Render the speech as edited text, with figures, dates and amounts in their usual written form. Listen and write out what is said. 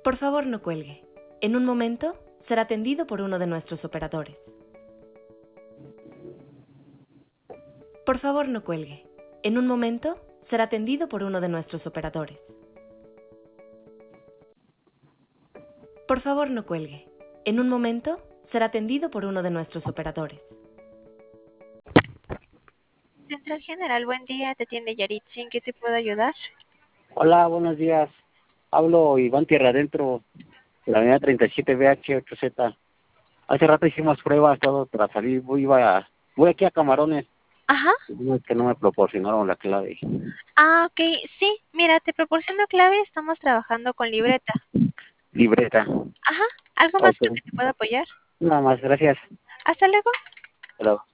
Por favor, no cuelgue. En un momento será atendido por uno de nuestros operadores. Por favor, no cuelgue. En un momento será atendido por uno de nuestros operadores. Por favor, no cuelgue. En un momento será atendido por uno de nuestros operadores. Central General, buen día, te atiende Yaritzi, ¿en qué te puedo ayudar? Hola, buenos días. Hablo Iván Tierra Adentro, de la unidad 37BH8Z. Hace rato hicimos pruebas, todo para salir. Voy aquí a Camarones. Ajá. No, es que no me proporcionaron la clave. Ah, ok, sí, mira, te proporciono clave, estamos trabajando con libreta. Libreta. Ajá, ¿algo más Ok. con que te puedo apoyar? Nada más, gracias. Hasta luego. Hello.